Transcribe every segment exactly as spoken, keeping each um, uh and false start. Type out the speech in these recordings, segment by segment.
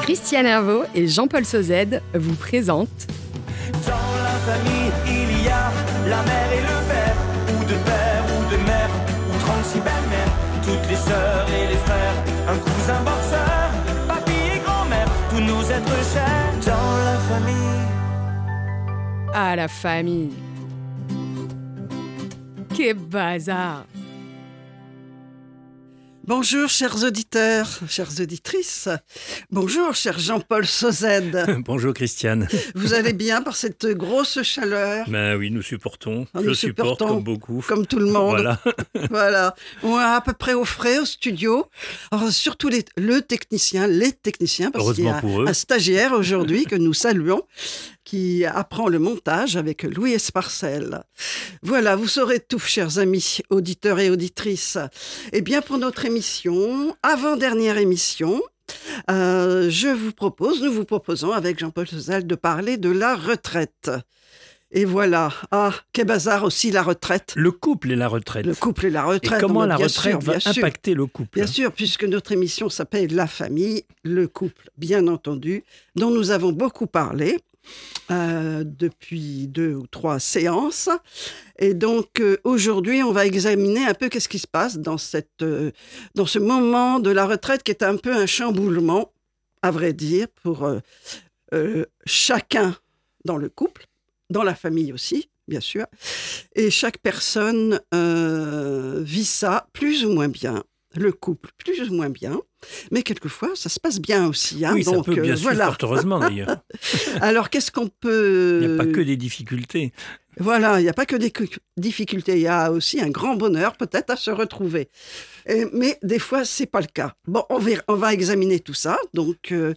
Christiane Hervaux et Jean-Paul Sauzède vous présentent Dans la famille, il y a la mère et le père, ou deux pères ou deux mères, ou trente-six belles-mères, toutes les sœurs et les frères, un cousin boxeur, papy et grand-mère, tous nos êtres chers. Dans la famille. à la famille. Quel bazar! Bonjour, chers auditeurs, chères auditrices. Bonjour, cher Jean-Paul Sauzède. Bonjour Christiane. Vous allez bien par cette grosse chaleur? Ben oui, nous supportons. Ah, Je nous supporte supportons, comme beaucoup. Comme tout le monde. Voilà. Voilà. On est à peu près au frais au studio. Alors, surtout les, le technicien, les techniciens, parce qu'il y Heureusement a pour eux. un stagiaire aujourd'hui que nous saluons, qui apprend le montage avec Louis Esparcel. Voilà, vous saurez tout, chers amis auditeurs et auditrices. Eh bien, pour notre émission, avant-dernière émission, euh, je vous propose, nous vous proposons avec Jean-Paul Sauzède de parler de la retraite. Et voilà, ah, quel bazar aussi la retraite. Le couple et la retraite. Le couple et la retraite. Et comment non, mais la bien retraite sûr, va bien sûr. impacter le couple. Bien sûr, puisque notre émission s'appelle La famille, le couple, bien entendu, dont nous avons beaucoup parlé euh, depuis deux ou trois séances. Et donc, euh, aujourd'hui, on va examiner un peu qu'est-ce qui se passe dans, cette, euh, dans ce moment de la retraite qui est un peu un chamboulement, à vrai dire, pour euh, euh, chacun dans le couple, dans la famille aussi, bien sûr. Et chaque personne euh, vit ça plus ou moins bien. Le couple, plus ou moins bien. Mais quelquefois, ça se passe bien aussi. Hein, Oui, donc, ça peut bien euh, sûr, voilà. fort heureusement d'ailleurs. Alors, qu'est-ce qu'on peut... Il n'y a pas que des difficultés. Voilà, il n'y a pas que des cu- difficultés. Il y a aussi un grand bonheur, peut-être, à se retrouver. Et- mais des fois, c'est pas le cas. Bon, on, verra- on va examiner tout ça. Donc, euh,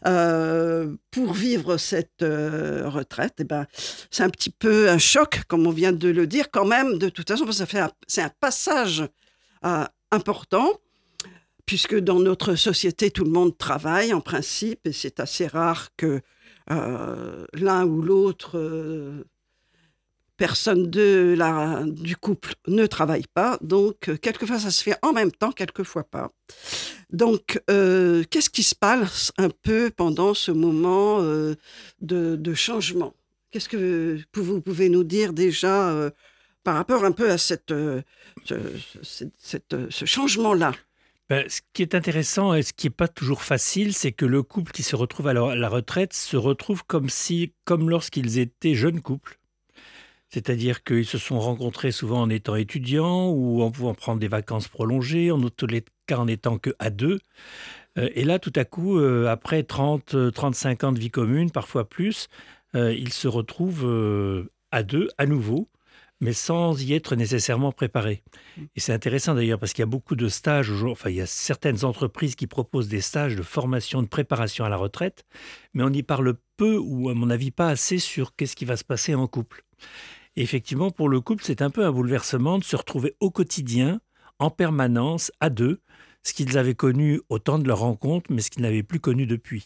euh, pour vivre cette euh, retraite, eh ben, c'est un petit peu un choc, comme on vient de le dire, quand même, de toute façon, parce que ça fait un- c'est un passage euh, important, puisque dans notre société, tout le monde travaille en principe, et c'est assez rare que euh, l'un ou l'autre euh, personne de la, du couple ne travaille pas. Donc, euh, quelquefois, ça se fait en même temps, quelquefois pas. Donc, euh, qu'est-ce qui se passe un peu pendant ce moment euh, de, de changement? Qu'est-ce que vous pouvez nous dire déjà euh, par rapport un peu à cette, euh, ce, ce- cette, euh, ce changement-là? Ben, ce qui est intéressant et ce qui n'est pas toujours facile, c'est que le couple qui se retrouve à la, la retraite se retrouve comme, si, comme lorsqu'ils étaient jeunes couples. C'est-à-dire qu'ils se sont rencontrés souvent en étant étudiants ou en pouvant prendre des vacances prolongées, en tous les cas en étant que à deux. Euh, et là, tout à coup, euh, après trente, trente-cinq ans de vie commune, parfois plus, euh, ils se retrouvent euh, à deux, à nouveau, mais sans y être nécessairement préparés. Et c'est intéressant d'ailleurs parce qu'il y a beaucoup de stages, aujourd'hui- enfin il y a certaines entreprises qui proposent des stages de formation, de préparation à la retraite, mais on y parle peu ou à mon avis pas assez sur qu'est-ce qui va se passer en couple. Et effectivement, pour le couple, c'est un peu un bouleversement de se retrouver au quotidien, en permanence, à deux, ce qu'ils avaient connu au temps de leur rencontre, mais ce qu'ils n'avaient plus connu depuis.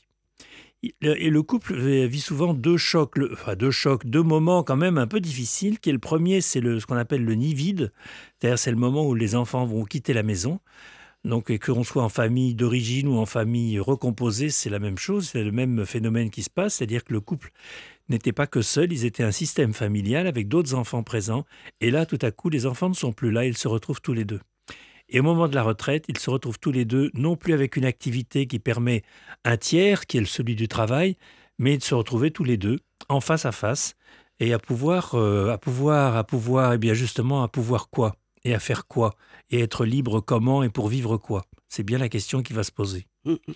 Et le couple vit souvent deux chocs, le- enfin deux chocs, deux moments quand même un peu difficiles. Qui est le premier, c'est le, ce qu'on appelle le nid vide. C'est-à-dire, c'est le moment où les enfants vont quitter la maison. Donc, et que l'on soit en famille d'origine ou en famille recomposée, c'est la même chose, c'est le même phénomène qui se passe. C'est-à-dire que le couple n'était pas que seul, ils étaient un système familial avec d'autres enfants présents. Et là, tout à coup, les enfants ne sont plus là, ils se retrouvent tous les deux. Et au moment de la retraite, ils se retrouvent tous les deux, non plus avec une activité qui permet un tiers, qui est celui du travail, mais de se retrouver tous les deux, en face à face, et à pouvoir, euh, à pouvoir, à pouvoir, et bien justement, à pouvoir quoi? Et à faire quoi? Et être libre comment et pour vivre quoi? C'est bien la question qui va se poser.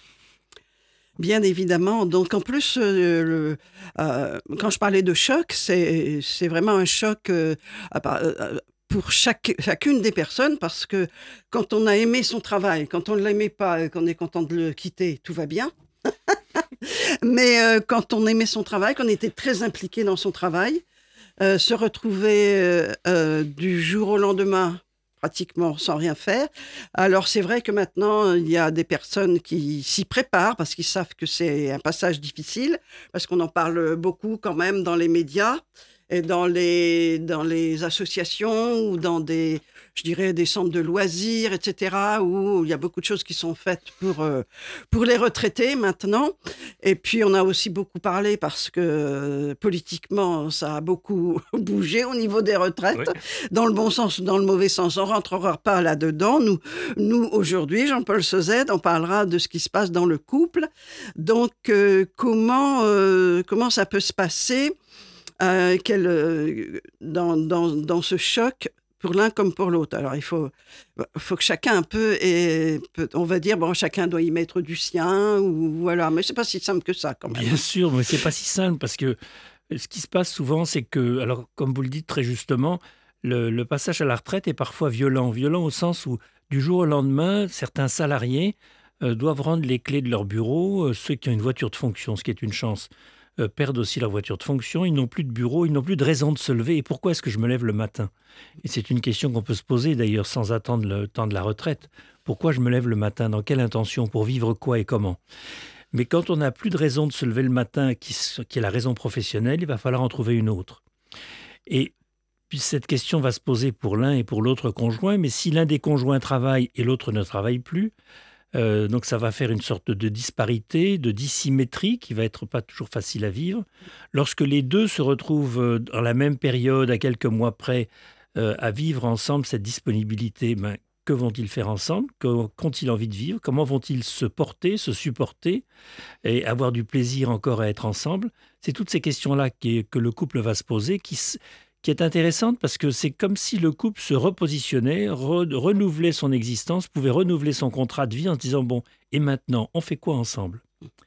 Bien évidemment. Donc, en plus, euh, le- euh, quand je parlais de choc, c'est, c'est vraiment un choc euh, à part- euh, pour chaque, chacune des personnes, parce que quand on a aimé son travail, quand on ne l'aimait pas, et qu'on est content de le quitter, tout va bien. Mais euh, quand on aimait son travail, qu'on était très impliqué dans son travail, euh, se retrouver euh, euh, du jour au lendemain pratiquement sans rien faire. Alors c'est vrai que maintenant, il y a des personnes qui s'y préparent parce qu'ils savent que c'est un passage difficile, parce qu'on en parle beaucoup quand même dans les médias. et dans les, dans les associations ou dans des, je dirais, des centres de loisirs, et cetera, où il y a beaucoup de choses qui sont faites pour, euh, pour les retraités maintenant. Et puis, on a aussi beaucoup parlé parce que euh, politiquement, ça a beaucoup bougé au niveau des retraites, Oui. dans le bon sens ou dans le mauvais sens. On ne rentrera pas là-dedans. Nous, nous aujourd'hui, Jean-Paul Sauzet, on parlera de ce qui se passe dans le couple. Donc, euh, comment, euh, comment ça peut se passer euh, quel, euh, dans, dans, dans ce choc pour l'un comme pour l'autre. Alors, il faut, faut que chacun un peu, ait, on va dire, bon, chacun doit y mettre du sien, ou voilà. Mais c'est pas si simple que ça, quand même. Bien sûr, mais c'est pas si simple parce que ce qui se passe souvent, c'est que, alors, comme vous le dites très justement, le, le passage à la retraite est parfois violent. Violent au sens où, du jour au lendemain, certains salariés euh, doivent rendre les clés de leur bureau. Euh, ceux qui ont une voiture de fonction, ce qui est une chance, euh, perdent aussi leur voiture de fonction. Ils n'ont plus de bureau, ils n'ont plus de raison de se lever. Et pourquoi est-ce que je me lève le matin ? Et c'est une question qu'on peut se poser d'ailleurs sans attendre le temps de la retraite. Pourquoi je me lève le matin ? Dans quelle intention ? Pour vivre quoi et comment ? Mais quand on n'a plus de raison de se lever le matin, qui, qui est la raison professionnelle, il va falloir en trouver une autre. Et puis cette question va se poser pour l'un et pour l'autre conjoint, mais si l'un des conjoints travaille et l'autre ne travaille plus, euh, donc ça va faire une sorte de disparité, de dissymétrie qui va être pas toujours facile à vivre. Lorsque les deux se retrouvent dans la même période, à quelques mois près, euh, à vivre ensemble cette disponibilité, ben, que vont-ils faire ensemble ? Qu'ont-ils envie de vivre ? Comment vont-ils se porter, se supporter et avoir du plaisir encore à être ensemble ? C'est toutes ces questions-là qui, que le couple va se poser, qui, qui est intéressante parce que c'est comme si le couple se repositionnait, re, renouvelait son existence, pouvait renouveler son contrat de vie en se disant « bon, et maintenant, on fait quoi ensemble ?»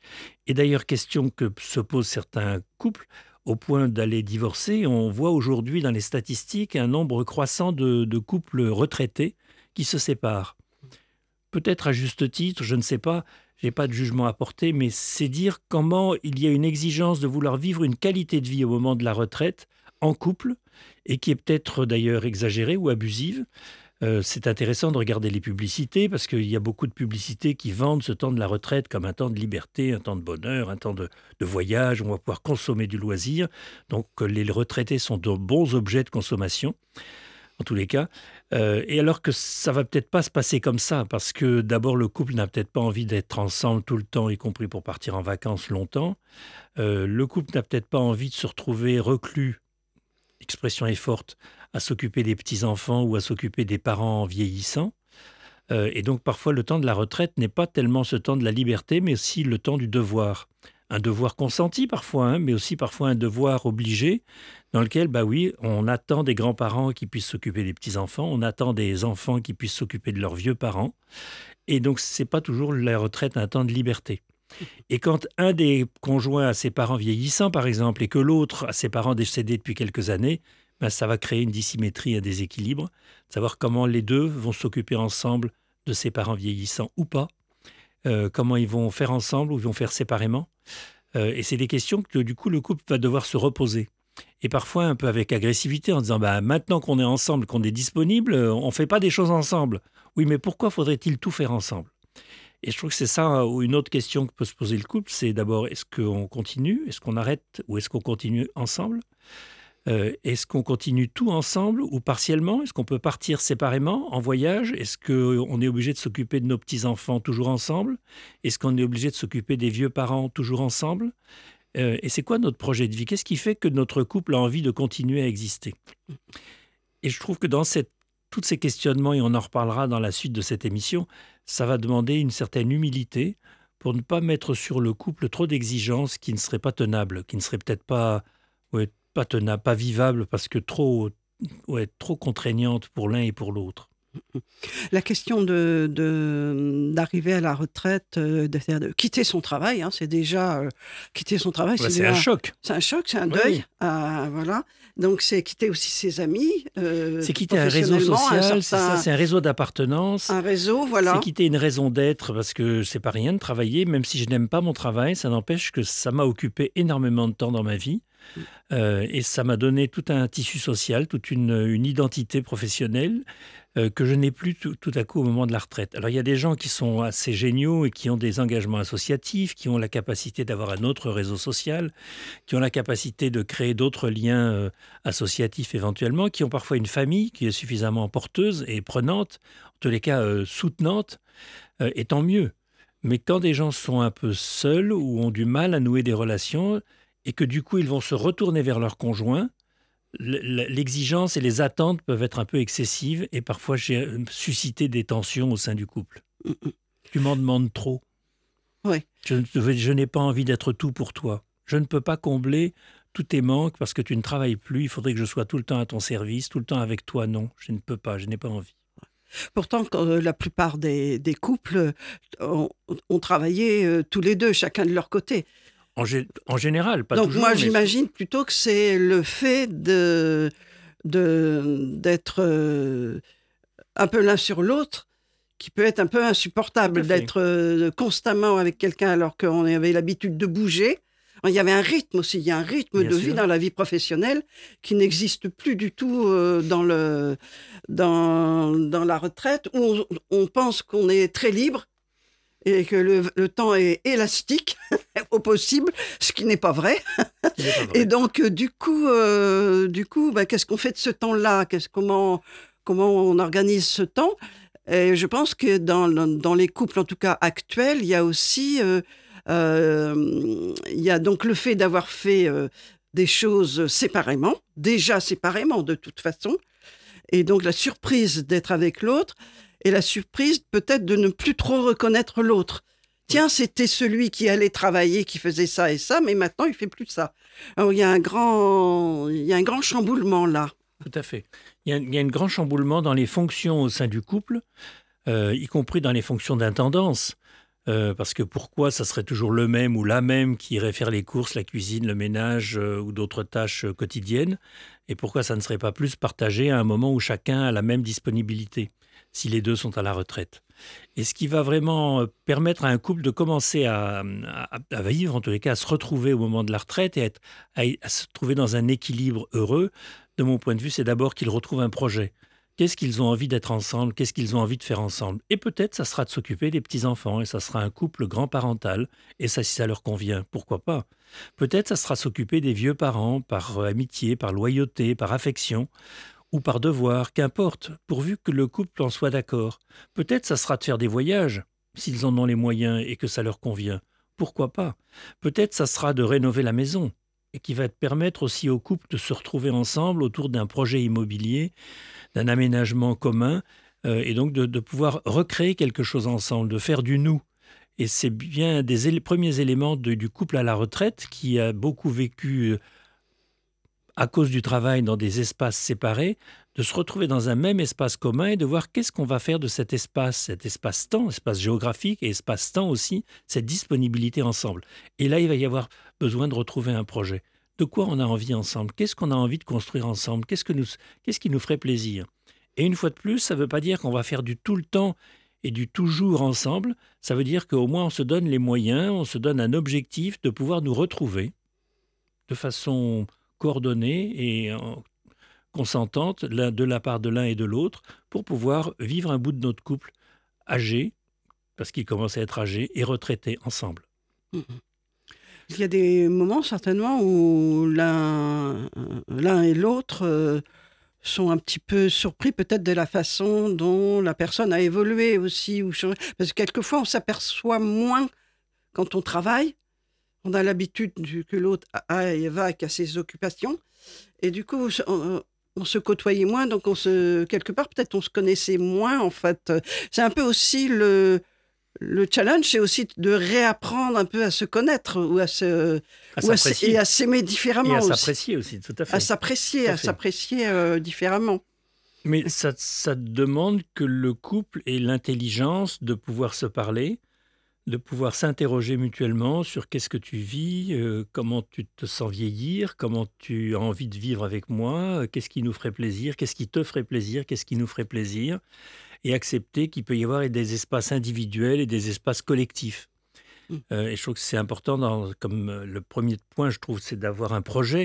Et d'ailleurs, question que se posent certains couples, au point d'aller divorcer, on voit aujourd'hui dans les statistiques un nombre croissant de, de couples retraités qui se séparent. Peut-être à juste titre, je ne sais pas, je n'ai pas de jugement à porter, mais c'est dire comment il y a une exigence de vouloir vivre une qualité de vie au moment de la retraite en couple, et qui est peut-être d'ailleurs exagérée ou abusive. Euh, c'est intéressant de regarder les publicités, parce qu'il y a beaucoup de publicités qui vendent ce temps de la retraite comme un temps de liberté, un temps de bonheur, un temps de, de voyage, on va pouvoir consommer du loisir. Donc les retraités sont de bons objets de consommation. En tous les cas. Euh, et alors que ça va peut-être pas se passer comme ça, parce que d'abord, le couple n'a peut-être pas envie d'être ensemble tout le temps, y compris pour partir en vacances longtemps. Euh, le couple n'a peut-être pas envie de se retrouver reclus, l'expression est forte, à s'occuper des petits-enfants ou à s'occuper des parents vieillissants. Euh, et donc, parfois, le temps de la retraite n'est pas tellement ce temps de la liberté, mais aussi le temps du devoir. Un devoir consenti parfois, hein, mais aussi parfois un devoir obligé, dans lequel, bah oui, on attend des grands-parents qui puissent s'occuper des petits-enfants, on attend des enfants qui puissent s'occuper de leurs vieux parents. Et donc, ce n'est pas toujours la retraite un temps de liberté. Et quand un des conjoints a ses parents vieillissants, par exemple, et que l'autre a ses parents décédés depuis quelques années, ben ça va créer une dissymétrie, un déséquilibre, savoir comment les deux vont s'occuper ensemble de ses parents vieillissants ou pas, euh, comment ils vont faire ensemble ou ils vont faire séparément. Euh, et c'est des questions que, du coup, le couple va devoir se reposer. Et parfois un peu avec agressivité en disant bah, « maintenant qu'on est ensemble, qu'on est disponible, on ne fait pas des choses ensemble. » Oui, mais pourquoi faudrait-il tout faire ensemble ? Et je trouve que c'est ça, ou une autre question que peut se poser le couple, c'est d'abord, est-ce qu'on continue ? Est-ce qu'on arrête ? Ou est-ce qu'on continue ensemble ? euh, Est-ce qu'on continue tout ensemble ou partiellement ? Est-ce qu'on peut partir séparément en voyage ? Est-ce qu'on est obligé de s'occuper de nos petits-enfants toujours ensemble ? Est-ce qu'on est obligé de s'occuper des vieux parents toujours ensemble ? euh, Et c'est quoi notre projet de vie ? Qu'est-ce qui fait que notre couple a envie de continuer à exister ? Et je trouve que dans cette tous ces questionnements, et on en reparlera dans la suite de cette émission, ça va demander une certaine humilité pour ne pas mettre sur le couple trop d'exigences qui ne seraient pas tenables, qui ne seraient peut-être pas, ouais, pas tenables, pas vivables, parce que trop, ouais, trop contraignantes pour l'un et pour l'autre. La question de, de, d'arriver à la retraite, de, de, de quitter son travail, hein, c'est déjà euh, quitter son travail. Ouais, c'est, c'est déjà, un choc. C'est un choc, c'est un Oui, deuil. oui. Euh, voilà. Donc c'est quitter aussi ses amis. Euh, c'est quitter un réseau social, un certain, c'est ça, c'est un réseau d'appartenance. Un réseau, voilà. C'est quitter une raison d'être, parce que c'est pas rien de travailler, même si je n'aime pas mon travail, ça n'empêche que ça m'a occupé énormément de temps dans ma vie. Euh, et ça m'a donné tout un tissu social, toute une, une identité professionnelle. euh, que je n'ai plus tout, tout à coup au moment de la retraite. Alors il y a des gens qui sont assez géniaux et qui ont des engagements associatifs, qui ont la capacité d'avoir un autre réseau social, qui ont la capacité de créer d'autres liens euh, associatifs éventuellement, qui ont parfois une famille qui est suffisamment porteuse et prenante, en tous les cas euh, soutenante, euh, et tant mieux. Mais quand des gens sont un peu seuls ou ont du mal à nouer des relations et que du coup ils vont se retourner vers leur conjoint, l'exigence et les attentes peuvent être un peu excessives et parfois susciter des tensions au sein du couple. Mm-mm. Tu m'en demandes trop. Oui. Je, je n'ai pas envie d'être tout pour toi. Je ne peux pas combler tous tes manques parce que tu ne travailles plus. Il faudrait que je sois tout le temps à ton service, tout le temps avec toi. Non, je ne peux pas, je n'ai pas envie. Pourtant, quand, euh, la plupart des, des couples ont, ont travaillé euh, tous les deux, chacun de leur côté. En, gé- en général, pas Donc toujours. moi, mais- j'imagine plutôt que c'est le fait de, de, d'être euh, un peu l'un sur l'autre qui peut être un peu Tout insupportable, à fait. d'être euh, constamment avec quelqu'un alors qu'on avait l'habitude de bouger. Il y avait un rythme aussi, il y a un rythme Bien de sûr. vie dans la vie professionnelle qui n'existe plus du tout euh, dans, le, dans, dans la retraite, où on, on pense qu'on est très libre et que le, le temps est élastique au possible, ce qui n'est pas vrai. Il n'est pas vrai. Et donc, euh, du coup, euh, du coup bah, qu'est-ce qu'on fait de ce temps-là? Qu'est-ce, comment, comment on organise ce temps? Et je pense que dans, dans les couples, en tout cas actuels, il y a aussi... Euh, euh, il y a donc le fait d'avoir fait euh, des choses séparément, déjà séparément de toute façon, et donc la surprise d'être avec l'autre, et la surprise peut-être de ne plus trop reconnaître l'autre. Tiens, c'était celui qui allait travailler, qui faisait ça et ça, mais maintenant il fait plus ça. Alors il y a un grand, il y a un grand chamboulement là. Tout à fait. Il y a, il y a un grand chamboulement dans les fonctions au sein du couple, euh, y compris dans les fonctions d'intendance. Euh, parce que pourquoi ça serait toujours le même ou la même qui irait faire les courses, la cuisine, le ménage euh, ou d'autres tâches euh, quotidiennes? Et pourquoi ça ne serait pas plus partagé à un moment où chacun a la même disponibilité, si les deux sont à la retraite? Et ce qui va vraiment euh, permettre à un couple de commencer à, à- à vivre, en tous les cas à se retrouver au moment de la retraite et être- à, à se trouver dans un équilibre heureux, de mon point de vue, c'est d'abord qu'ils retrouvent un projet. Qu'est-ce qu'ils ont envie d'être ensemble? Qu'est-ce qu'ils ont envie de faire ensemble? Et peut-être, ça sera de s'occuper des petits-enfants, et ça sera un couple grand-parental, et ça, si ça leur convient, pourquoi pas? Peut-être, ça sera s'occuper des vieux parents, par euh, amitié, par loyauté, par affection, ou par devoir, qu'importe, pourvu que le couple en soit d'accord. Peut-être, ça sera de faire des voyages, s'ils en ont les moyens et que ça leur convient. Pourquoi pas? Peut-être, ça sera de rénover la maison, et qui va permettre aussi au couple de se retrouver ensemble autour d'un projet immobilier, d'un aménagement commun, euh, et donc de, de pouvoir recréer quelque chose ensemble, de faire du nous. Et c'est bien des éle- premiers éléments de- du couple à la retraite qui a beaucoup vécu euh, à cause du travail dans des espaces séparés, de se retrouver dans un même espace commun et de voir qu'est-ce qu'on va faire de cet espace, cet espace-temps, espace géographique et espace-temps aussi, cette disponibilité ensemble. Et là, il va y avoir besoin de retrouver un projet. De quoi on a envie ensemble? Qu'est-ce qu'on a envie de construire ensemble? Qu'est-ce que nous, qu'est-ce qui nous ferait plaisir? Et une fois de plus, ça ne veut pas dire qu'on va faire du tout le temps et du toujours ensemble. Ça veut dire qu'au moins on se donne les moyens, on se donne un objectif de pouvoir nous retrouver de façon coordonnée et en- consentante l'un- de la part de l'un et de l'autre pour pouvoir vivre un bout de notre couple âgé, parce qu'il commence à être âgé, et retraité ensemble. Il y a des moments certainement où l'un, l'un et l'autre euh, sont un petit peu surpris peut-être de la façon dont la personne a évolué aussi. Ou changé. Parce que quelquefois, on s'aperçoit moins quand on travaille. On a l'habitude du- que l'autre aille et va, qu'à ses occupations. Et du coup, on, on se côtoyait moins. Donc, on se, quelque part, peut-être on se connaissait moins, en fait. C'est un peu aussi le... Le challenge, c'est aussi de réapprendre un peu à se connaître ou à se À ou à s- s'apprécier. et à s'aimer Et différemment à aussi. s'apprécier aussi, tout à fait. À s'apprécier, Tout à à fait. s'apprécier euh, différemment. Mais ça, ça demande que le couple ait l'intelligence de pouvoir se parler, de pouvoir s'interroger mutuellement sur qu'est-ce que tu vis, euh, comment tu te sens vieillir, comment tu as envie de vivre avec moi, euh, qu'est-ce qui nous ferait plaisir, qu'est-ce qui te ferait plaisir, qu'est-ce qui nous ferait plaisir, et accepter qu'il peut y avoir des espaces individuels et des espaces collectifs. Mm. Euh, et je trouve que c'est important, dans, comme euh, le premier point, je trouve, c'est d'avoir un projet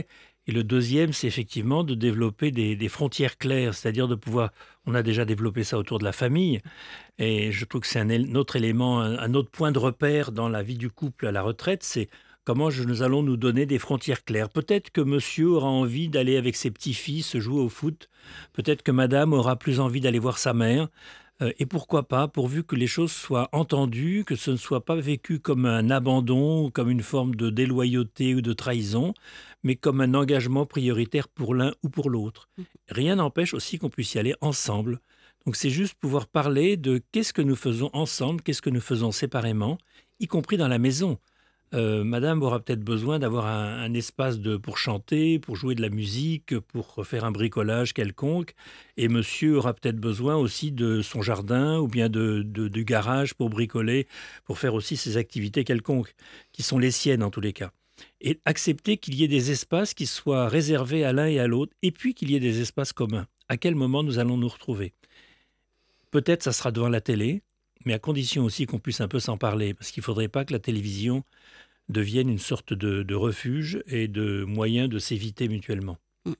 Et le deuxième, c'est effectivement de développer des, des frontières claires, c'est-à-dire de pouvoir, on a déjà développé ça autour de la famille, et je trouve que c'est un, él- un autre élément, un, un autre point de repère dans la vie du couple à la retraite, c'est comment je- nous allons nous donner des frontières claires. Peut-être que monsieur aura envie d'aller avec ses petits-fils jouer au foot, peut-être que madame aura plus envie d'aller voir sa mère, euh, et pourquoi pas, pourvu que les choses soient entendues, que ce ne soit pas vécu comme un abandon ou comme une forme de déloyauté ou de trahison, mais comme un engagement prioritaire pour l'un ou pour l'autre. Rien n'empêche aussi qu'on puisse y aller ensemble. Donc c'est juste pouvoir parler de qu'est-ce que nous faisons ensemble, qu'est-ce que nous faisons séparément, y compris dans la maison. Euh, madame aura peut-être besoin d'avoir un, un espace de, pour chanter, pour jouer de la musique, pour faire un bricolage quelconque. Et monsieur aura peut-être besoin aussi de son jardin ou bien de, de- du garage pour bricoler, pour faire aussi ses activités quelconques, qui sont les siennes en tous les cas. Et accepter qu'il y ait des espaces qui soient réservés à l'un et à l'autre, et puis qu'il y ait des espaces communs. À quel moment nous allons nous retrouver? Peut-être ça sera devant la télé, mais à condition aussi qu'on puisse un peu s'en parler, parce qu'il ne faudrait pas que la télévision devienne une sorte de, de refuge et de moyen de s'éviter mutuellement.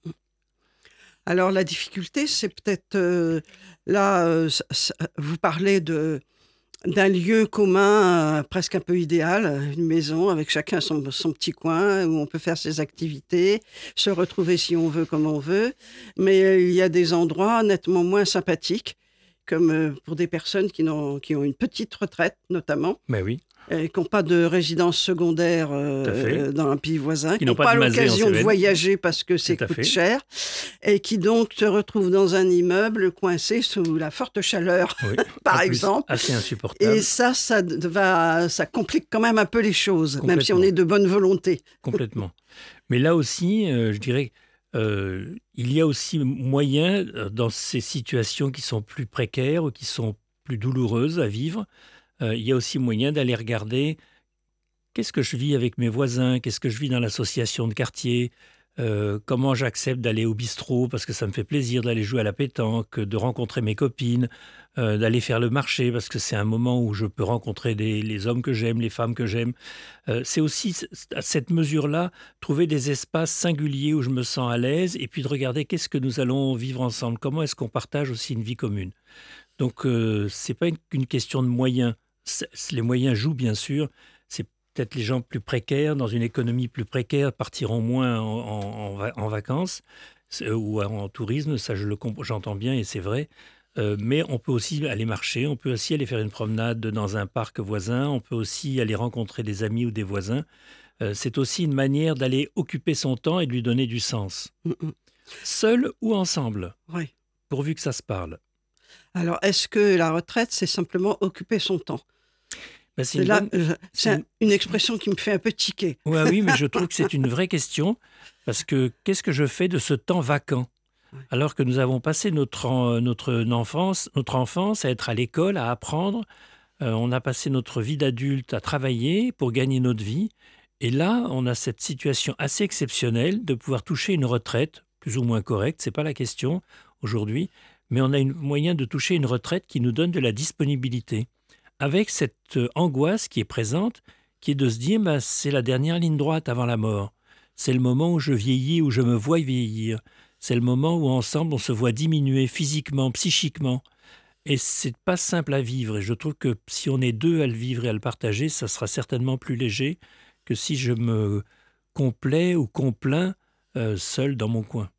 Alors la difficulté, c'est peut-être euh, là, euh, ça- ça- vous parlez de d'un lieu commun euh, presque un peu idéal, une maison avec chacun son, son petit coin où on peut faire ses activités, se retrouver si on veut comme on veut. Mais euh, il y a des endroits nettement moins sympathiques, comme euh, pour des personnes qui, n'ont, qui ont une petite retraite notamment, Mais oui, et qui n'ont pas de résidence secondaire euh, Tout à fait. euh, dans un pays voisin, Qui qui n'ont n'ont pas pas de masée en l'occasion de Cévennes. voyager parce que ça Tout à coûte fait. cher, et qui donc se retrouvent dans un immeuble coincé sous la forte chaleur, oui. par En plus, exemple. assez insupportable. Et ça, ça, d- va, ça complique quand même un peu les choses, même si on Complètement. est de bonne volonté. Complètement. Mais là aussi, euh, je dirais, euh, il y a aussi moyen, euh, dans ces situations qui sont plus précaires ou qui sont plus douloureuses à vivre, euh, il y a aussi moyen d'aller regarder qu'est-ce que je vis avec mes voisins, qu'est-ce que je vis dans l'association de quartier, euh, comment j'accepte d'aller au bistrot parce que ça me fait plaisir d'aller jouer à la pétanque, de rencontrer mes copines, euh, d'aller faire le marché parce que c'est un moment où je peux rencontrer des- les hommes que j'aime, les femmes que j'aime. Euh, c'est aussi c- à cette mesure-là, trouver des espaces singuliers où je me sens à l'aise et puis de regarder qu'est-ce que nous allons vivre ensemble, comment est-ce qu'on partage aussi une vie commune. Donc, euh, c'est pas une, qu'une question de moyens. C'est- Les moyens jouent, bien sûr. C'est peut-être les gens plus précaires, dans une économie plus précaire, partiront moins en, en- en va- en vacances c'est- ou en tourisme. Ça, je le comp- j'entends bien et c'est vrai. Euh, mais on peut aussi aller marcher, on peut aussi aller faire une promenade dans un parc voisin, on peut aussi aller rencontrer des amis ou des voisins. Euh, c'est aussi une manière d'aller occuper son temps et de lui donner du sens. Mm, mm. Seul ou ensemble, Oui. pourvu que ça se parle. Alors, est-ce que la retraite, c'est simplement occuper son temps? Ben, c'est C'est une là, bonne- euh, c'est c'est une- une expression qui me fait un peu tiquer. Ouais, oui, mais je trouve que c'est une vraie question parce que qu'est-ce que je fais de ce temps vacant Ouais. alors que nous avons passé notre, en- notre, enfance, notre enfance à être à l'école, à apprendre. Euh, on a passé notre vie d'adulte à travailler pour gagner notre vie. Et là, on a cette situation assez exceptionnelle de pouvoir toucher une retraite, plus ou moins correcte, c'est pas la question aujourd'hui, mais on a un moyen de toucher une retraite qui nous donne de la disponibilité, avec cette euh, angoisse qui est présente, qui est de se dire, ben, c'est la dernière ligne droite avant la mort. C'est le moment où je vieillis, où je me vois vieillir. C'est le moment où ensemble on se voit diminuer physiquement, psychiquement. Et c'est pas simple à vivre. Et je trouve que si on est deux à le vivre et à le partager, ça sera certainement plus léger que si je me complais ou complains euh, seul dans mon coin.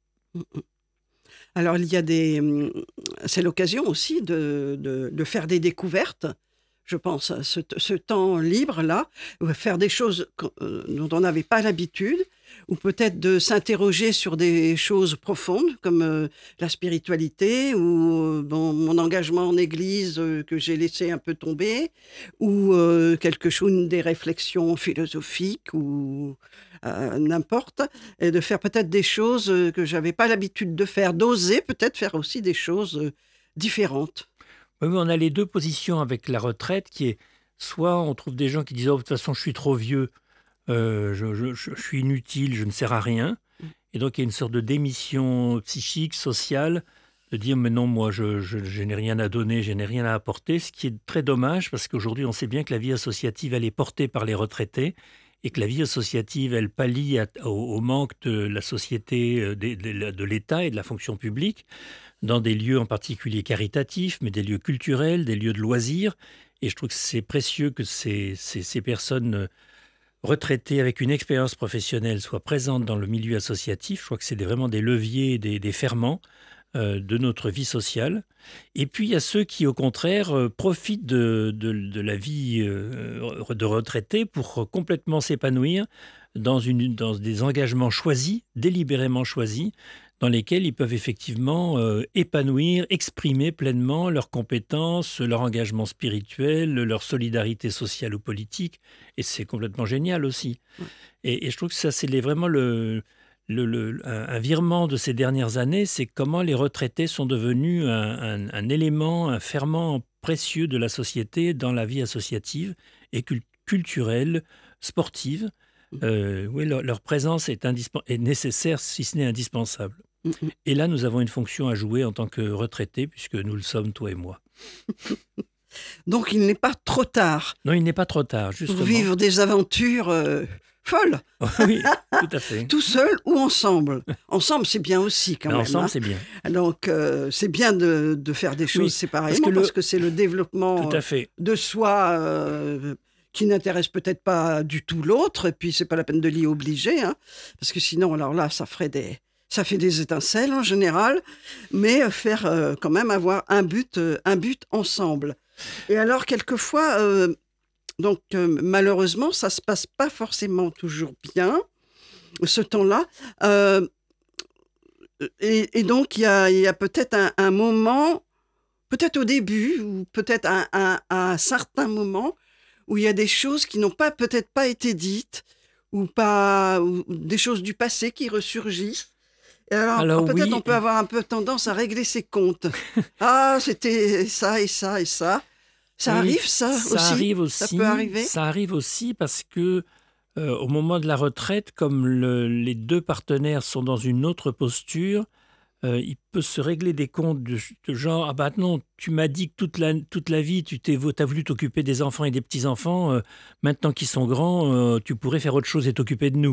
Alors, il y a des. hum, C'est l'occasion aussi de, de, de faire des découvertes. Je pense à ce, ce temps libre-là, ou faire des choses qu'on- euh, dont on n'avait pas l'habitude, ou peut-être de s'interroger sur des choses profondes, comme euh, la spiritualité, ou euh, bon, mon engagement en Église euh, que j'ai laissé un peu tomber, ou euh, quelque chose, des réflexions philosophiques, ou euh, n'importe, et de faire peut-être des choses euh, que j'avais pas l'habitude de faire, d'oser peut-être faire aussi des choses euh, différentes. Oui, oui, on a les deux positions avec la retraite qui est soit on trouve des gens qui disent oh, de toute façon je suis trop vieux, euh, je, je- je- je suis inutile, je ne sers à rien. Et donc il y a une sorte de démission psychique, sociale, de dire mais non, moi je, je- je n'ai rien à donner, je n'ai rien à apporter, ce qui est très dommage parce qu'aujourd'hui on sait bien que la vie associative elle est portée par les retraités et que la vie associative, elle pallie à- au, au manque de la société, euh, de, de- de l'État et de la fonction publique, dans des lieux en particulier caritatifs, mais des lieux culturels, des lieux de loisirs. Et je trouve que c'est précieux que ces, ces, ces personnes euh, retraitées avec une expérience professionnelle soient présentes dans le milieu associatif. Je crois que c'est des- vraiment des leviers, des, des ferments euh, de notre vie sociale. Et puis, il y a ceux qui, au contraire, euh, profitent de, de- de la vie euh, de retraité pour euh, complètement s'épanouir dans, une, dans des engagements choisis, délibérément choisis, dans lesquels ils peuvent effectivement euh, épanouir, exprimer pleinement leurs compétences, leur engagement spirituel, leur solidarité sociale ou politique. Et c'est complètement génial aussi. Et, et je trouve que ça, c'est les- vraiment le, le- le- un, un virement de ces dernières années, c'est comment les retraités sont devenus un, un- un élément, un ferment précieux de la société dans la vie associative et cul- culturelle, sportive. Euh, oui, leur, leur présence est, indispen- est nécessaire, si ce n'est indispensable. Mm, mm. Et là, nous avons une fonction à jouer en tant que retraités, puisque nous le sommes, toi et moi. Donc, il n'est pas trop tard Non, il n'est pas trop tard, justement. pour vivre des aventures euh, folles, Oui, tout à fait. tout seul ou ensemble. Ensemble, c'est bien aussi quand Mais même. ensemble, hein. c'est bien. Donc, euh, c'est bien de, de faire des choses Oui, séparément parce parce que que, le- c'est le développement Tout à fait. de soi euh, qui n'intéresse peut-être pas du tout l'autre. Et puis, c'est pas la peine de l'y obliger, hein, parce que sinon, alors là, ça ferait des, ça fait des étincelles en général. Mais euh, faire euh, quand même avoir un but, euh, un but ensemble. Et alors, quelquefois, euh, donc euh, malheureusement, ça se passe pas forcément toujours bien ce temps-là. Euh, et, et donc, il y a, il y a peut-être un, un moment, peut-être au début, ou peut-être un, un- à un certain moment, où il y a des choses qui n'ont pas peut-être pas été dites, ou pas, ou des choses du passé qui ressurgissent. Et alors, Alors, peut-être oui. on peut avoir un peu tendance à régler ses comptes. Ah, c'était ça et ça et ça. Ça Oui, arrive, ça, ça aussi arrive aussi. Ça peut arriver Ça arrive aussi parce que euh, au moment de la retraite, comme le- les deux partenaires sont dans une autre posture, euh, il peut se régler des comptes de, de genre ah bah non, tu m'as dit que toute la toute la vie tu t'es t'as voulu t'occuper des enfants et des petits enfants. euh, maintenant qu'ils sont grands, euh, tu pourrais faire autre chose et t'occuper de nous.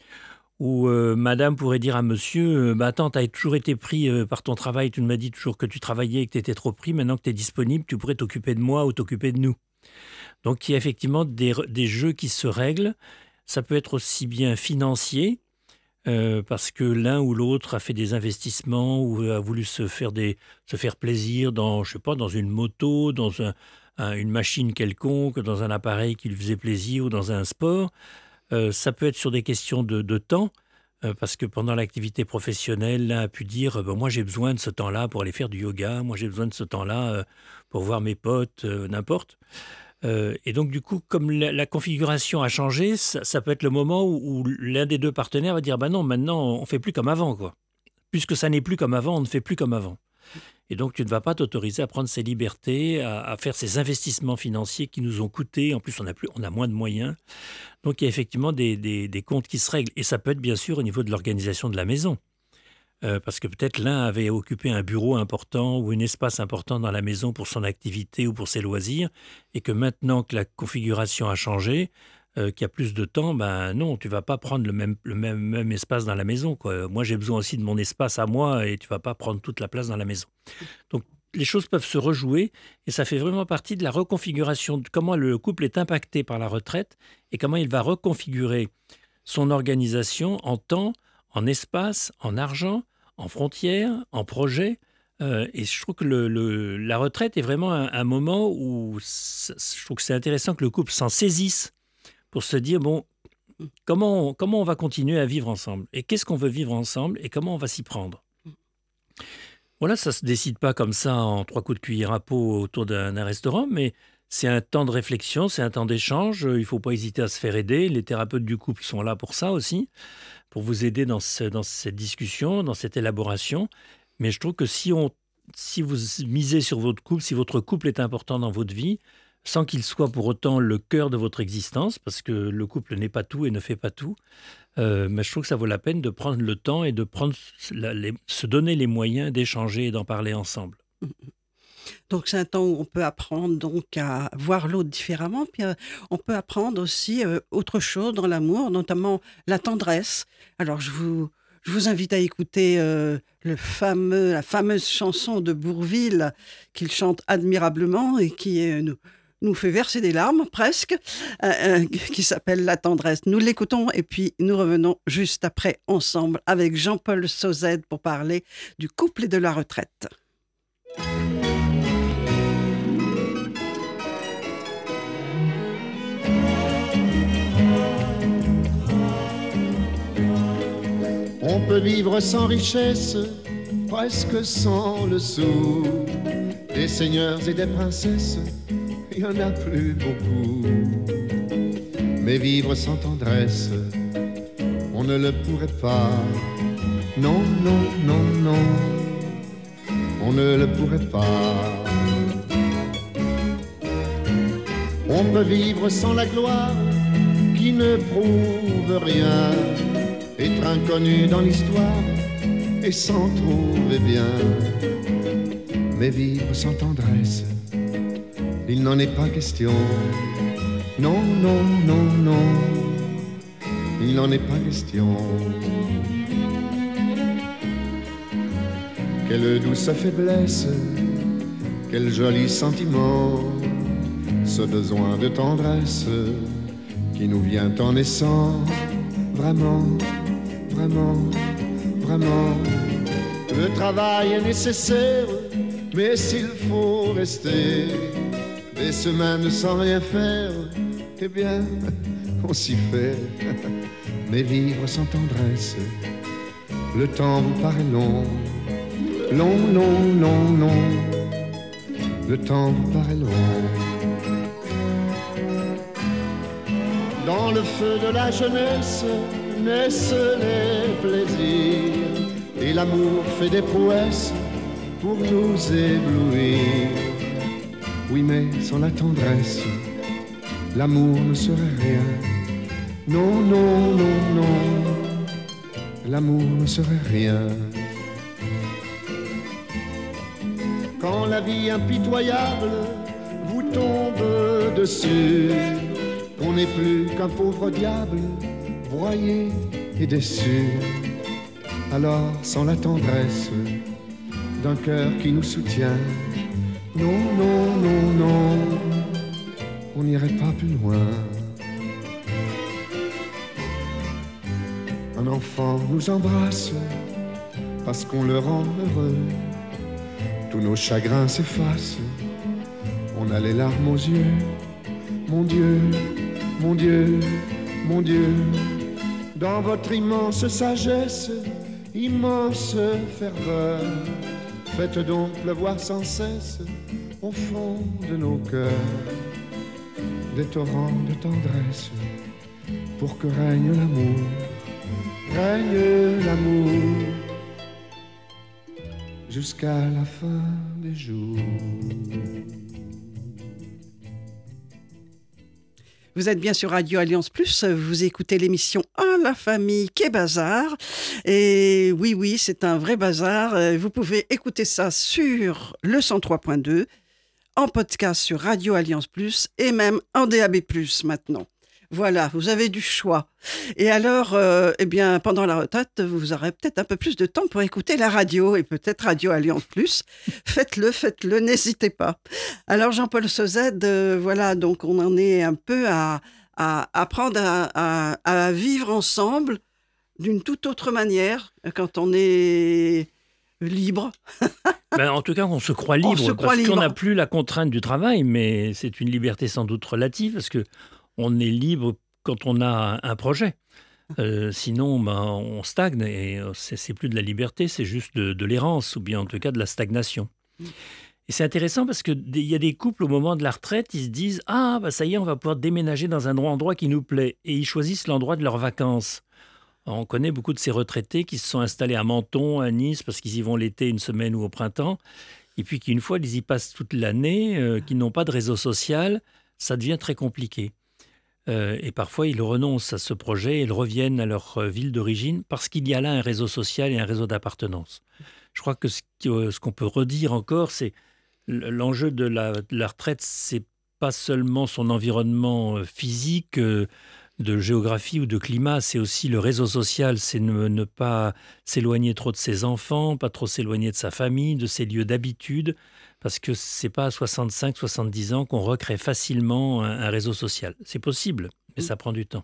Ou euh, madame pourrait dire à monsieur, euh, bah attends, tu as toujours été pris euh, par ton travail, tu m'as dit toujours que tu travaillais et que tu étais trop pris, maintenant que tu es disponible, tu pourrais t'occuper de moi ou t'occuper de nous. Donc il y a effectivement des, re- des jeux qui se règlent. Ça peut être aussi bien financier, euh, parce que l'un ou l'autre a fait des investissements ou a voulu se faire, des, se faire plaisir dans, je sais pas, dans une moto, dans un- un- une machine quelconque, dans un appareil qui lui faisait plaisir ou dans un sport. Euh, ça peut être sur des questions de, de temps, euh, parce que pendant l'activité professionnelle, l'un a pu dire euh, ben, moi j'ai besoin de ce temps-là pour aller faire du yoga, moi j'ai besoin de ce temps-là euh, pour voir mes potes, euh, n'importe. Euh, et donc du coup, comme la, la configuration a changé, ça, ça peut être le moment où, où l'un des deux partenaires va dire ben non, maintenant on fait plus comme avant, quoi. Puisque ça n'est plus comme avant, on ne fait plus comme avant. Et donc, tu ne vas pas t'autoriser à prendre ces libertés, à, à faire ces investissements financiers qui nous ont coûté. En plus, on a, plus, on a moins de moyens. Donc, il y a effectivement des, des- des comptes qui se règlent. Et ça peut être bien sûr au niveau de l'organisation de la maison. Euh, parce que peut-être l'un avait occupé un bureau important ou un espace important dans la maison pour son activité ou pour ses loisirs. Et que maintenant que la configuration a changé, euh, qu'il y a plus de temps, ben non, tu vas pas prendre le même, le même, même espace dans la maison, quoi. Moi, j'ai besoin aussi de mon espace à moi et tu vas pas prendre toute la place dans la maison. Donc, les choses peuvent se rejouer et ça fait vraiment partie de la reconfiguration de comment le couple est impacté par la retraite et comment il va reconfigurer son organisation en temps, en espace, en argent, en frontières, en projet. Euh, et je trouve que le- le- la retraite est vraiment un, un moment où ça- je trouve que c'est intéressant que le couple s'en saisisse pour se dire, bon, comment on, comment on va continuer à vivre ensemble et qu'est-ce qu'on veut vivre ensemble et comment on va s'y prendre. Voilà, ça se décide pas comme ça en trois coups de cuillère à peau autour d'un d'un restaurant, mais c'est un temps de réflexion, c'est un temps d'échange. Il faut pas hésiter à se faire aider. Les thérapeutes du couple sont là pour ça aussi, pour vous aider dans, ce- dans cette discussion, dans cette élaboration. Mais je trouve que si, on, si vous misez sur votre couple, si votre couple est important dans votre vie, sans qu'il soit pour autant le cœur de votre existence, parce que le couple n'est pas tout et ne fait pas tout, euh, mais je trouve que ça vaut la peine de prendre le temps et de prendre la- les- se donner les moyens d'échanger et d'en parler ensemble. Donc c'est un temps où on peut apprendre donc à voir l'autre différemment, puis euh, on peut apprendre aussi euh, autre chose dans l'amour, notamment la tendresse. Alors je vous, je vous invite à écouter euh, le fameux, la fameuse chanson de Bourvil qu'il chante admirablement et qui euh, nous, nous fait verser des larmes presque, euh, euh, qui s'appelle La tendresse. Nous l'écoutons et puis nous revenons juste après ensemble avec Jean-Paul Sauzet pour parler du couple et de la retraite. On peut vivre sans richesse, presque sans le sou. Des seigneurs et des princesses, il n'y en a plus beaucoup. Mais vivre sans tendresse, on ne le pourrait pas. Non, non, non, non, on ne le pourrait pas. On peut vivre sans la gloire qui ne prouve rien, être inconnu dans l'histoire et s'en trouver bien. Mais vivre sans tendresse, il n'en est pas question. Non, non, non, non, il n'en est pas question. Quelle douce faiblesse, quel joli sentiment, ce besoin de tendresse qui nous vient en naissant. Vraiment, vraiment, vraiment, le travail est nécessaire, mais s'il faut rester des semaines sans rien faire, eh bien, on s'y fait. Mais vivre sans tendresse, le temps vous paraît long, long, long, long, long, le temps vous paraît long. Dans le feu de la jeunesse naissent les plaisirs, et l'amour fait des prouesses pour nous éblouir. Oui, mais sans la tendresse, l'amour ne serait rien. Non, non, non, non, l'amour ne serait rien. Quand la vie impitoyable vous tombe dessus, on n'est plus qu'un pauvre diable, broyé et déçu. Alors, sans la tendresse d'un cœur qui nous soutient, non, non, non, non, on n'irait pas plus loin. Un enfant nous embrasse parce qu'on le rend heureux. Tous nos chagrins s'effacent, on a les larmes aux yeux. Mon Dieu, mon Dieu, mon Dieu, dans votre immense sagesse, immense ferveur, faites donc pleuvoir sans cesse au fond de nos cœurs des torrents de tendresse pour que règne l'amour, règne l'amour jusqu'à la fin des jours. Vous êtes bien sur Radio Alliance Plus, vous écoutez l'émission Ah la famille, Quai Bazar. Et oui, oui, c'est un vrai bazar. Vous pouvez écouter ça sur le cent trois point deux, en podcast sur Radio Alliance Plus et même en D A B plus maintenant. Voilà, vous avez du choix. Et alors, euh, eh bien, pendant la retraite, vous aurez peut-être un peu plus de temps pour écouter la radio et peut-être Radio Alliance Plus. Faites-le, faites-le, n'hésitez pas. Alors, Jean-Paul Sauzet, euh, voilà, donc on en est un peu à, à apprendre à, à, à vivre ensemble d'une toute autre manière quand on est libre. Ben, en tout cas, on se croit libre, On se croit parce libre. qu'on n'a plus la contrainte du travail, mais c'est une liberté sans doute relative, parce que on est libre quand on a un, un projet. Euh, sinon, ben, on stagne, et euh, c'est, c'est plus de la liberté, c'est juste de, de l'errance, ou bien en tout cas de la stagnation. Mm. Et c'est intéressant parce qu'il y a des couples, au moment de la retraite, ils se disent « Ah, ben, ça y est, on va pouvoir déménager dans un endroit qui nous plaît », et ils choisissent l'endroit de leurs vacances. On connaît beaucoup de ces retraités qui se sont installés à Menton, à Nice, parce qu'ils y vont l'été, une semaine ou au printemps, et puis qu'une fois, ils y passent toute l'année, euh, qu'ils n'ont pas de réseau social, ça devient très compliqué. Euh, et parfois, ils renoncent à ce projet et ils reviennent à leur euh, ville d'origine parce qu'il y a là un réseau social et un réseau d'appartenance. Je crois que ce, que, euh, ce qu'on peut redire encore, c'est l'enjeu de la, de la retraite, c'est pas seulement son environnement euh, physique, euh, de géographie ou de climat, c'est aussi le réseau social, c'est ne, ne pas s'éloigner trop de ses enfants, pas trop s'éloigner de sa famille, de ses lieux d'habitude, parce que c'est pas à soixante-cinq, soixante-dix ans qu'on recrée facilement un, un réseau social. C'est possible, mais ça prend du temps.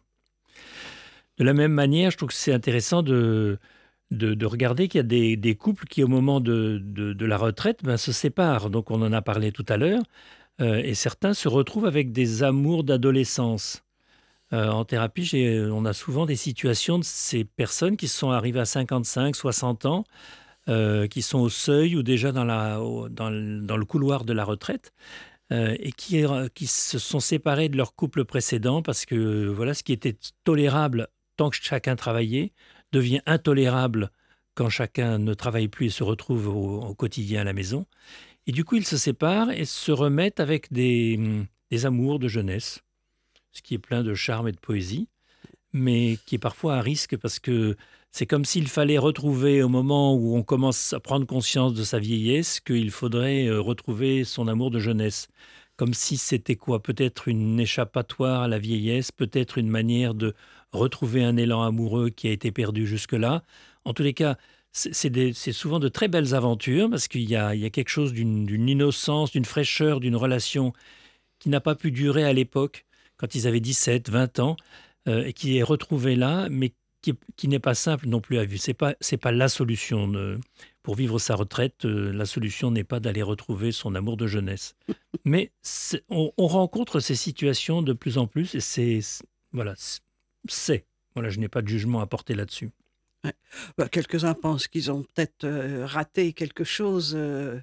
De la même manière, je trouve que c'est intéressant de, de, de regarder qu'il y a des, des couples qui, au moment de, de, de la retraite, ben, se séparent. Donc, on en a parlé tout à l'heure. Euh, et certains se retrouvent avec des amours d'adolescence. Euh, en thérapie, j'ai, on a souvent des situations de ces personnes qui sont arrivées à cinquante-cinq, soixante ans, euh, qui sont au seuil ou déjà dans, la, au- dans, le, dans le couloir de la retraite, euh, et qui, qui se sont séparés de leur couple précédent parce que euh, voilà, ce qui était tolérable tant que chacun travaillait devient intolérable quand chacun ne travaille plus et se retrouve au, au quotidien à la maison. Et du coup, ils se séparent et se remettent avec des, des amours de jeunesse, ce qui est plein de charme et de poésie, mais qui est parfois à risque parce que c'est comme s'il fallait retrouver au moment où on commence à prendre conscience de sa vieillesse, qu'il faudrait euh, retrouver son amour de jeunesse. Comme si c'était quoi? Peut-être une échappatoire à la vieillesse, peut-être une manière de retrouver un élan amoureux qui a été perdu jusque-là. En tous les cas, c'est c'est des- c'est souvent de très belles aventures parce qu'il y a, il y a quelque chose d'une d'une innocence, d'une fraîcheur, d'une relation qui n'a pas pu durer à l'époque, quand ils avaient dix-sept, vingt ans, euh, et qui est retrouvé là, mais qui, qui n'est pas simple non plus à vivre. Ce n'est pas, c'est pas la solution. de- pour vivre sa retraite, euh, la solution n'est pas d'aller retrouver son amour de jeunesse. Mais c'est- on, on rencontre ces situations de plus en plus, et c'est... c'est- Voilà, c'est... c'est- Voilà, je n'ai pas de jugement à porter là-dessus. Ouais. Bah, quelques-uns pensent qu'ils ont peut-être euh, raté quelque chose. euh,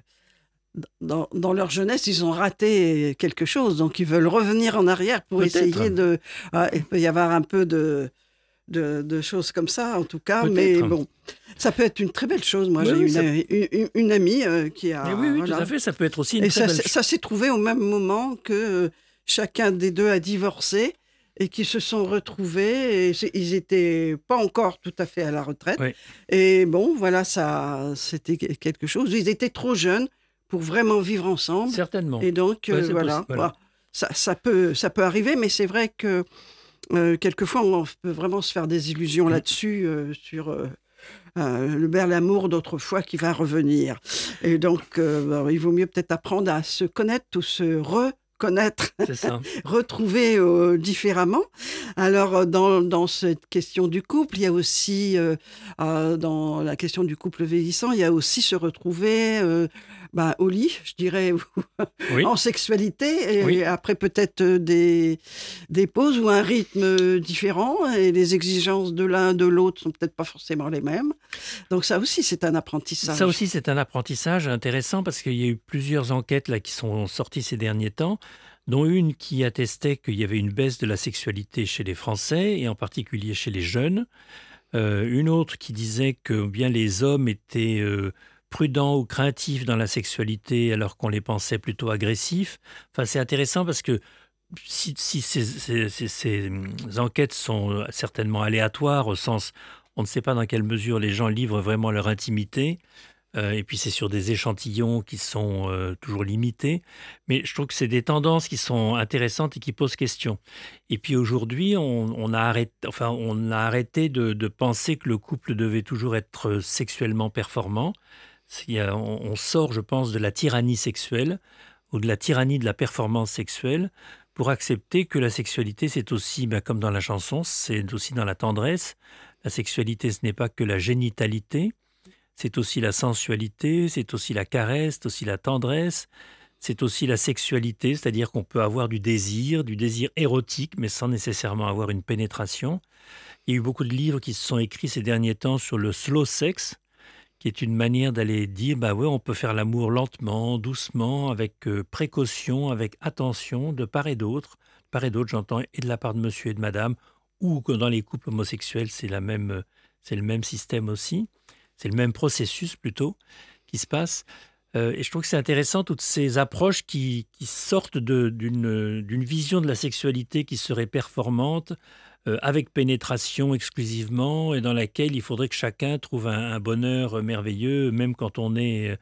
dans, dans leur jeunesse, ils ont raté quelque chose. Donc, ils veulent revenir en arrière pour Peut-être. essayer de... Ah, il peut y avoir un peu de, de, de choses comme ça, en tout cas. Peut-être. Mais bon, ça peut être une très belle chose. Moi, Oui, j'ai oui, une, ça- une, une- une amie euh, qui a... Mais oui, oui, voilà. tout à fait, ça peut être aussi une Et très ça, belle s'est- chose. ça s'est trouvé au même moment que euh, chacun des deux a divorcé et qui se sont retrouvés. Et c'est- ils n'étaient pas encore tout à fait à la retraite. Oui. Et bon, voilà, ça, c'était que- quelque chose. Ils étaient trop jeunes pour vraiment vivre ensemble. Certainement. Et donc, Ouais, euh, c'est voilà, possible, voilà. Voilà. Ça, ça peut, ça peut arriver, mais c'est vrai que euh, quelquefois, on peut vraiment se faire des illusions Mm. là-dessus, euh, sur euh, euh, le bel amour d'autrefois qui va revenir. Et donc, euh, ben, il vaut mieux peut-être apprendre à se connaître ou se reconnaître, C'est ça. retrouver euh, différemment. Alors, euh, dans, dans cette question du couple, il y a aussi, euh, euh, dans la question du couple vieillissant, il y a aussi se retrouver euh, ben, au lit, je dirais, Oui. en sexualité, et Oui. après peut-être euh, des, des pauses ou un rythme différent, et les exigences de l'un de l'autre sont peut-être pas forcément les mêmes. Donc ça aussi, c'est un apprentissage. Ça aussi, c'est un apprentissage intéressant parce qu'il y a eu plusieurs enquêtes là, qui sont sorties ces derniers temps, dont une qui attestait qu'il y avait une baisse de la sexualité chez les Français, et en particulier chez les jeunes. Euh, une autre qui disait que bien les hommes étaient euh, prudents ou craintifs dans la sexualité alors qu'on les pensait plutôt agressifs. Enfin, c'est intéressant parce que si, si ces, ces- ces- ces, hum, enquêtes sont certainement aléatoires au sens on ne sait pas dans quelle mesure les gens livrent vraiment leur intimité, euh, et puis c'est sur des échantillons qui sont euh, toujours limités, mais je trouve que c'est des tendances qui sont intéressantes et qui posent question. Et puis aujourd'hui, on, on a arrêté, enfin, on a arrêté de, de penser que le couple devait toujours être sexuellement performant. Il y a- on, on sort, je pense, de la tyrannie sexuelle ou de la tyrannie de la performance sexuelle pour accepter que la sexualité, c'est aussi, ben, comme dans la chanson, c'est aussi dans la tendresse. La sexualité, ce n'est pas que la génitalité, c'est aussi la sensualité, c'est aussi la caresse, c'est aussi la tendresse, c'est aussi la sexualité, c'est-à-dire qu'on peut avoir du désir, du désir érotique, mais sans nécessairement avoir une pénétration. Il y a eu beaucoup de livres qui se sont écrits ces derniers temps sur le slow sex, qui est une manière d'aller dire, bah ouais, on peut faire l'amour lentement, doucement, avec euh, précaution, avec attention, de part et d'autre. De part et d'autre, j'entends, et de la part de monsieur et de madame, ou que dans les couples homosexuels, c'est la même, euh, c'est le même système aussi. C'est le même processus plutôt qui se passe. Euh, et je trouve que c'est intéressant toutes ces approches qui, qui sortent de- d'une d'une vision de la sexualité qui serait performante, euh, avec pénétration exclusivement, et dans laquelle il faudrait que chacun trouve un, un bonheur merveilleux, même quand on est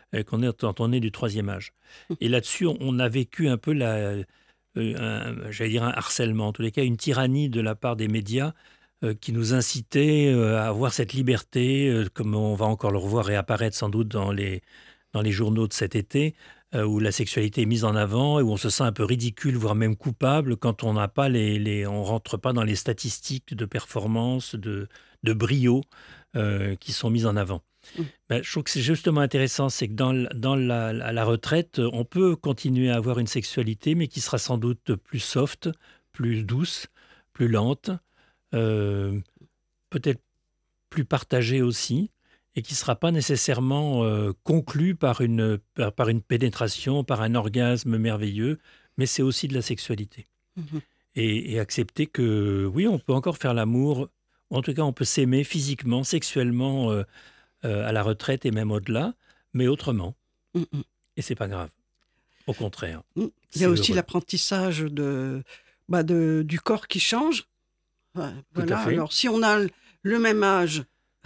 euh, qu'on est, quand on est du troisième âge. Et là-dessus, on, on a vécu un peu, la, euh, un, j'allais dire un harcèlement, en tous les cas une tyrannie de la part des médias euh, qui nous incitait euh, à avoir cette liberté, euh, comme on va encore le revoir réapparaître sans doute dans les, dans les journaux de cet été, euh, où la sexualité est mise en avant et où on se sent un peu ridicule, voire même coupable quand on n'a pas les, les, on rentre pas dans les statistiques de performance, de, de brio euh, qui sont mises en avant. Mmh. Ben, je trouve que c'est justement intéressant, c'est que dans, la- dans la, à la retraite, on peut continuer à avoir une sexualité, mais qui sera sans doute plus soft, plus douce, plus lente, euh, peut-être plus partagée aussi, et qui ne sera pas nécessairement euh, conclue par une, par, par une pénétration, par un orgasme merveilleux, mais c'est aussi de la sexualité. Mhm. Et, et accepter que oui, on peut encore faire l'amour, ou en tout cas on peut s'aimer physiquement, sexuellement euh, euh, à la retraite et même au-delà, mais autrement. Mm, mm, Et c'est pas grave. Au contraire. mm. Il y C'est a aussi heureux. l'apprentissage de, bah de, du corps qui change. Ouais, Tout à voilà. fait. Alors, si on a le- le même âge,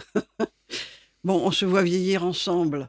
bon, on se voit vieillir ensemble,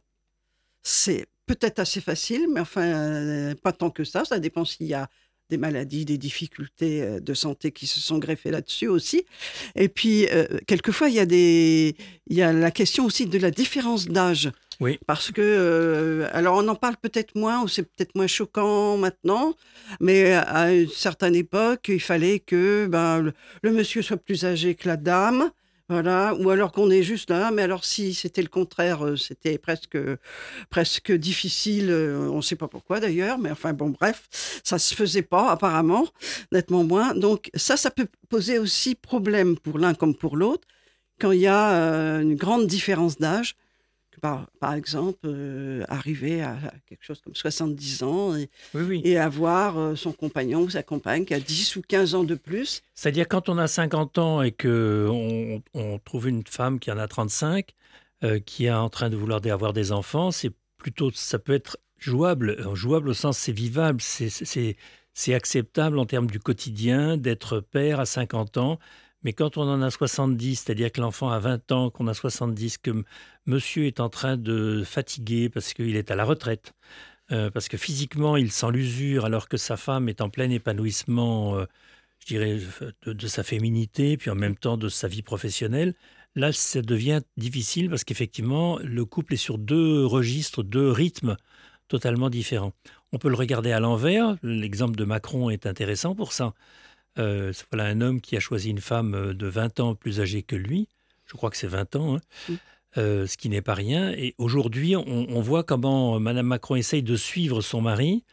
c'est peut-être assez facile, mais enfin, euh, pas tant que ça. Ça dépend s'il y a des maladies, des difficultés euh, de santé qui se sont greffées là-dessus aussi. Et puis, euh, quelquefois, il y a des, il y a la question aussi de la différence d'âge. Oui, Parce que, euh, alors on en parle peut-être moins, ou c'est peut-être moins choquant maintenant, mais à une certaine époque, il fallait que ben, le, le monsieur soit plus âgé que la dame, voilà, ou alors qu'on est juste là, mais alors si c'était le contraire, euh, c'était presque, presque difficile, euh, on ne sait pas pourquoi d'ailleurs, mais enfin bon, bref, ça se faisait pas apparemment, nettement moins. Donc ça, ça peut poser aussi problème pour l'un comme pour l'autre, quand il y a euh, une grande différence d'âge. Par, par exemple, euh, arriver à quelque chose comme soixante-dix ans et, oui, oui. et avoir euh, son compagnon ou sa compagne qui a dix ou quinze ans de plus. C'est-à-dire quand on a cinquante ans et qu'on on trouve une femme qui en a trente-cinq, euh, qui est en train de vouloir avoir des enfants, c'est plutôt, ça peut être jouable. Euh, Jouable au sens c'est vivable, c'est, c'est, c'est acceptable en termes du quotidien d'être père à cinquante ans. Mais quand on en a soixante-dix, c'est-à-dire que l'enfant a vingt ans, qu'on a soixante-dix, que m- monsieur est en train de fatiguer parce qu'il est à la retraite, euh, parce que physiquement il sent l'usure alors que sa femme est en plein épanouissement, euh, je dirais, de, de sa féminité, puis en même temps de sa vie professionnelle. Là, ça devient difficile parce qu'effectivement, le couple est sur deux registres, deux rythmes totalement différents. On peut le regarder à l'envers. L'exemple de Macron est intéressant pour ça. Euh, voilà un homme qui a choisi une femme de vingt ans plus âgée que lui. Je crois que c'est vingt ans, hein. Mm. Euh, ce qui n'est pas rien. Et aujourd'hui, on, on voit comment Mme Macron essaye de suivre son mari,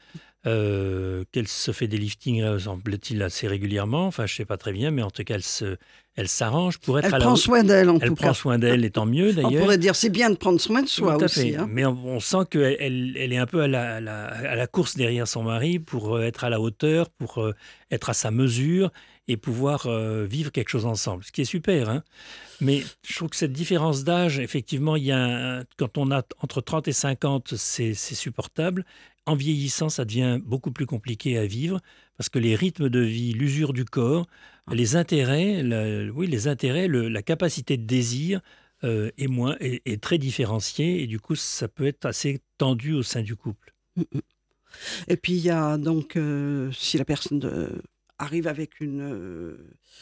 euh, qu'elle se fait des liftings, euh, semble-t-il, assez régulièrement. Enfin, je ne sais pas très bien, mais en tout cas, elle, se, elle s'arrange pour être Elle à la prend hau- soin d'elle en Elle tout prend cas. soin d'elle, et tant mieux On d'ailleurs. pourrait dire c'est bien de prendre soin de soi Tout à aussi. fait. Hein. Mais on, on sent qu'elle elle, elle est un peu à la, à la- à la course derrière son mari pour euh, être à la hauteur, pour euh, être à sa mesure et pouvoir euh, vivre quelque chose ensemble. Ce qui est super, hein. Mais je trouve que cette différence d'âge, effectivement, il y a un- quand on a entre trente et cinquante, c'est c'est supportable. En vieillissant, ça devient beaucoup plus compliqué à vivre parce que les rythmes de vie, l'usure du corps, les intérêts, la- oui, les intérêts, le- la capacité de désir euh, est, moins, est, est très différenciée et du coup, ça peut être assez tendu au sein du couple. Mm, mm. Et puis il y a donc, euh, si la personne euh, arrive avec une, euh,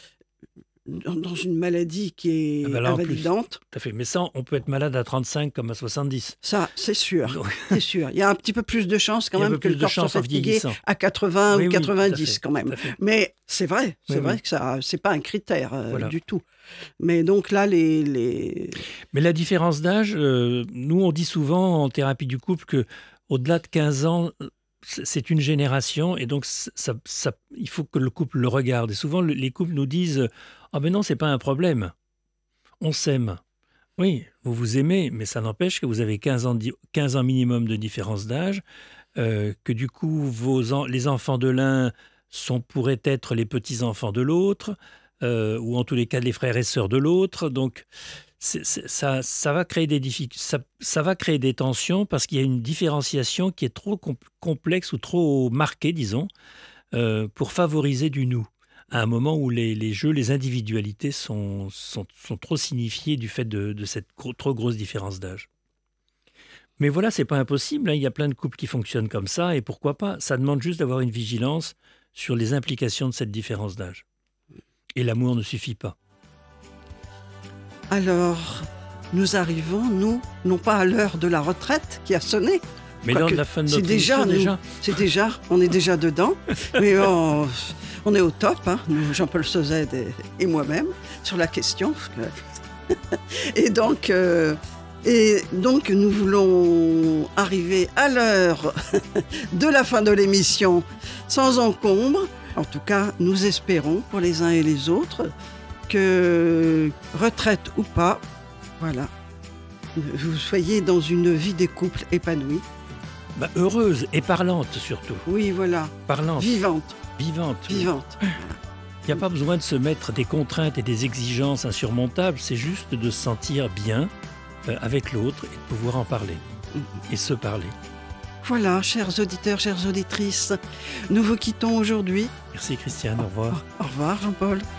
dans dans une maladie qui est Ah ben là, en plus. invalidante, Tout à fait. Mais ça, on peut être malade à trente-cinq comme à soixante-dix. ça c'est sûr, Donc, c'est sûr. Il y a un petit peu plus de chance quand il y a un même peu que le plus de corps soit chance en fatigué vieillissant. à quatre-vingts Oui, ou oui, tout à quatre-vingt-dix fait, quand même. tout à fait. Mais c'est vrai, c'est Oui, vrai oui. que ça, c'est pas un critère euh, Voilà. du tout. Mais donc là, les, les... Mais la différence d'âge, euh, nous, on dit souvent en thérapie du couple que au-delà de quinze ans, c'est c'est une génération et donc ça, ça- il faut que le couple le regarde. Et souvent, le- les couples nous disent « Ah ben non, c'est pas un problème, on s'aime ». Oui, vous vous aimez, mais ça n'empêche que vous avez quinze ans, di- quinze ans minimum de différence d'âge, euh, que du coup, vos en- les enfants de l'un sont, pourraient être les petits-enfants de l'autre, euh, ou en tous les cas les frères et sœurs de l'autre. Donc, c'est- c'est- ça, ça va créer des difficultés, ça, ça va créer des tensions parce qu'il y a une différenciation qui est trop com- complexe ou trop marquée, disons, euh, pour favoriser du nous. À un moment où les, les jeux, les individualités sont, sont, sont trop signifiées du fait de, de cette gro- trop grosse différence d'âge. Mais voilà, c'est pas impossible, hein. Il y a plein de couples qui fonctionnent comme ça, et pourquoi pas? Ça demande juste d'avoir une vigilance sur les implications de cette différence d'âge. Et l'amour ne suffit pas. Alors, nous arrivons, nous, non pas à l'heure de la retraite qui a sonné. Mais lors Quoique, de la fin de c'est notre déjà, émission, nous, déjà. c'est déjà, on est déjà dedans. Mais on, on est au top, hein, nous, Jean-Paul Sauzet et, et moi-même, sur la question. Et donc, euh, et donc, nous voulons arriver à l'heure de la fin de l'émission sans encombre. En tout cas, nous espérons pour les uns et les autres que, retraite ou pas, voilà, vous soyez dans une vie des couples épanouie. Bah, heureuse et parlante surtout. Oui, voilà, Parlante, vivante, vivante. oui. vivante. Il n'y a pas besoin de se mettre des contraintes et des exigences insurmontables, c'est juste de se sentir bien euh, avec l'autre et de pouvoir en parler. Et se parler. Voilà, chers auditeurs, chères auditrices, nous vous quittons aujourd'hui. Merci Christiane, au revoir. Au revoir, Jean-Paul.